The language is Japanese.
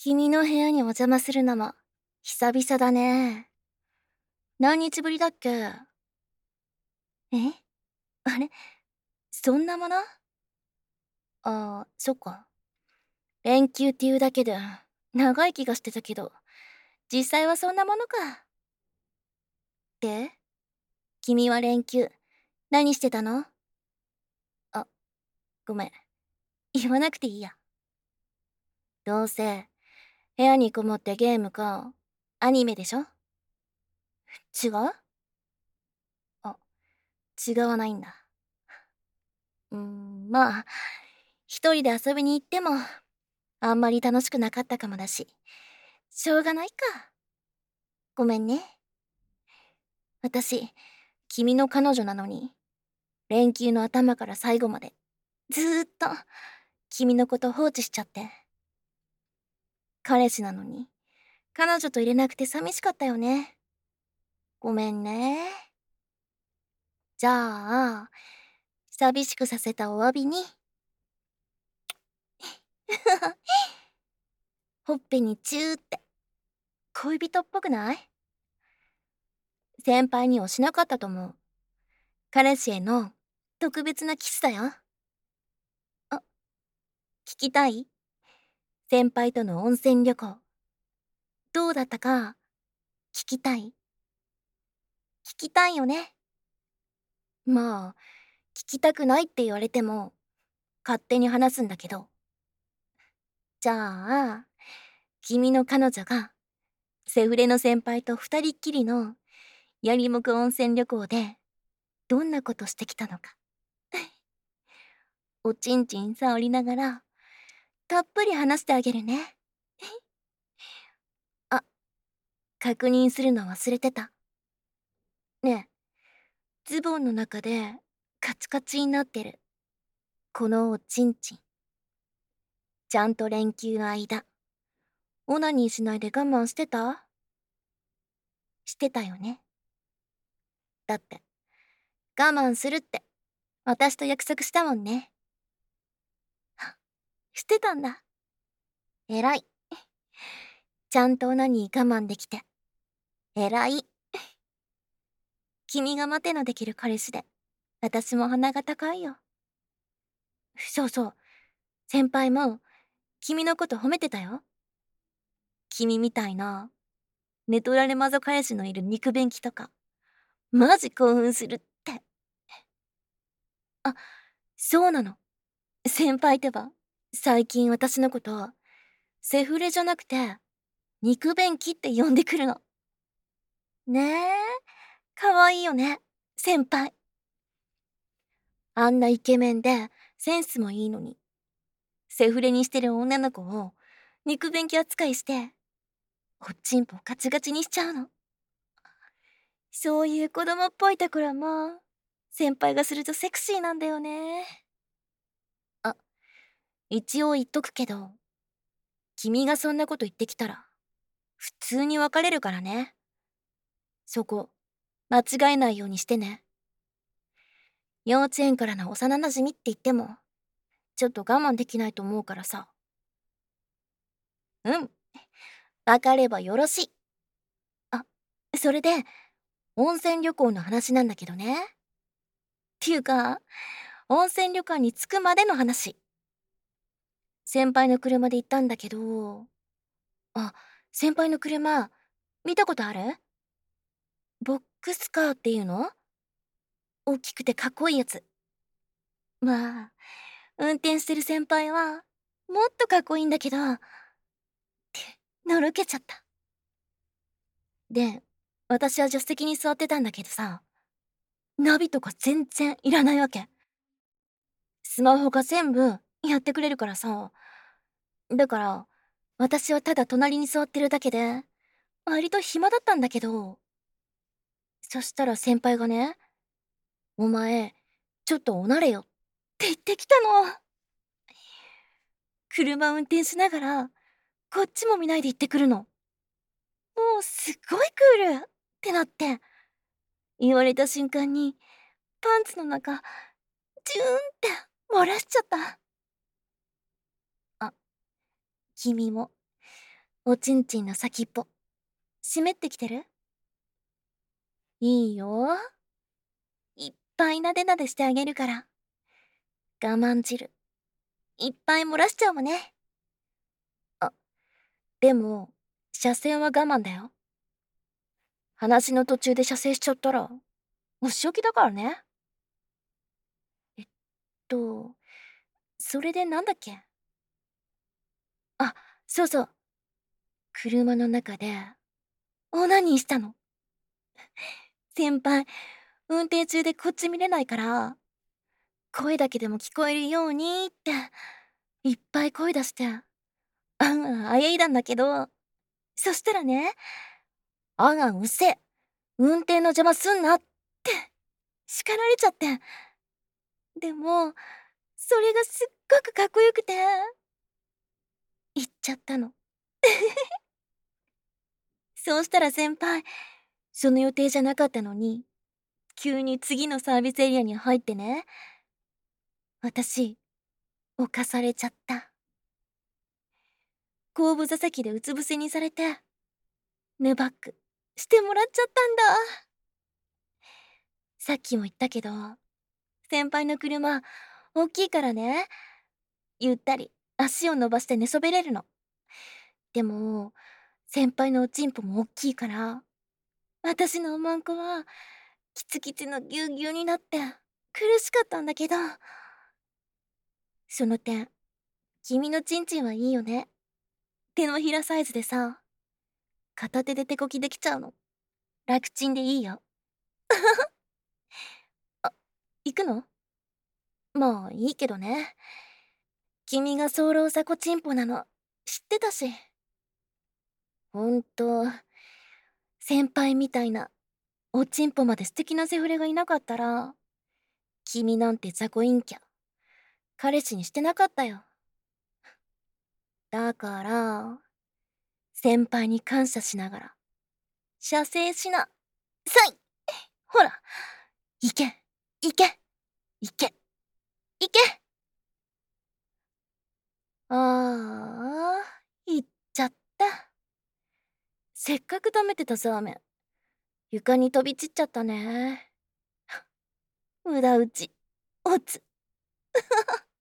君の部屋にお邪魔するのも久々だね。何日ぶりだっけ？え？あれ？そんなもの？そっか。連休っていうだけで長い気がしてたけど、実際はそんなものか。で、君は連休何してたの？あ、ごめん。言わなくていいや。どうせ部屋にこもってゲームかアニメでしょ？違う？あ、違わないんだ。まあ、一人で遊びに行ってもあんまり楽しくなかったかもだし、しょうがないか。ごめんね。私、君の彼女なのに、連休の頭から最後まで、ずーっと、君のこと放置しちゃって。彼氏なのに、彼女と入れなくて寂しかったよね。ごめんね。じゃあ、寂しくさせたお詫びに、ほっぺにチューって、恋人っぽくない？先輩にはしなかったと思う。彼氏への特別なキスだよ。あ、聞きたい？先輩との温泉旅行。どうだったか、聞きたい？聞きたいよね。まあ、聞きたくないって言われても、勝手に話すんだけど。じゃあ、君の彼女が、セフレの先輩と二人っきりの、やりもく温泉旅行で、どんなことしてきたのか。おちんちん触りながら、たっぷり話してあげるね。あ、確認するの忘れてた。ねえ、ズボンの中でカチカチになってる。このおちんちん。ちゃんと連休の間、オナニーしないで我慢してた？してたよね。だって、我慢するって、私と約束したもんね。してたんだ。偉い。ちゃんとオナニー我慢できて。偉い。君が待てのできる彼氏で、私も鼻が高いよ。そうそう。先輩も、君のこと褒めてたよ。君みたいな、寝取られマゾ彼氏のいる肉便器とか、マジ興奮するって。あ、そうなの。先輩ってば、最近私のこと、セフレじゃなくて、肉便器って呼んでくるの。ねえ、かわいいよね、先輩。あんなイケメンで、センスもいいのに、セフレにしてる女の子を、肉便器扱いして、おっちんぽガチガチにしちゃうの。そういう子供っぽいところも、先輩がするとセクシーなんだよね。あ、一応言っとくけど、君がそんなこと言ってきたら、普通に別れるからね。そこ、間違えないようにしてね。幼稚園からの幼馴染って言っても、ちょっと我慢できないと思うからさ。うん、わかればよろしい。あ、それで、温泉旅行の話なんだけどね。っていうか、温泉旅館に着くまでの話。先輩の車で行ったんだけど、あ、先輩の車、見たことある？ボックスカーっていうの？大きくてかっこいいやつ。まあ、運転してる先輩は、もっとかっこいいんだけど、のろけちゃった。で、私は助手席に座ってたんだけどさ、ナビとか全然いらないわけ。スマホが全部やってくれるからさ。だから、私はただ隣に座ってるだけで、割と暇だったんだけど、そしたら先輩がね、お前、ちょっとおなれよって言ってきたの。車運転しながら、こっちも見ないで言ってくるの。もうすっごいクールってなって、言われた瞬間に、パンツの中、ジューンって漏らしちゃった。あ、君も、 おちんちんの先っぽ、湿ってきてる？いいよ。いっぱいなでなでしてあげるから。我慢汁、いっぱい漏らしちゃうわね。あ、でも、射精は我慢だよ。話の途中で射精しちゃったら、お仕置きだからね。えっと、それでなんだっけ？あ、そうそう。車の中で、オナニーしたの。先輩、運転中でこっち見れないから、声だけでも聞こえるようにって、いっぱい声出して、あやいだんだけど、そしたらね、うっせえ、運転の邪魔すんなって、叱られちゃって。でも、それがすっごくかっこよくて、言っちゃったの。そうしたら先輩、その予定じゃなかったのに、急に次のサービスエリアに入ってね、私、侵されちゃった。後部座席でうつ伏せにされて、ヌバックしてもらっちゃったんだ。さっきも言ったけど、先輩の車、大きいからね、ゆったり足を伸ばして寝そべれるの。でも、先輩のおちんぽも大きいから、私のおまんこは、キツキツのぎゅうぎゅうになって、苦しかったんだけど、その点、君のちんちんはいいよね。手のひらサイズでさ、片手で手こきできちゃうの。楽ちんでいいよ。あ、行くの？まあ、いいけどね。君が早漏ザコチンポなの、知ってたし。ほんと、先輩みたいな、おちんぽまで素敵なセフレがいなかったら、君なんてザコ陰キャ、彼氏にしてなかったよ。だから、先輩に感謝しながら、射精しな、さい！ほら、いけ、いけ、いけ、いけ！ああ、行っちゃった。せっかく溜めてたザーメン、床に飛び散っちゃったね。無駄打ち、おつ。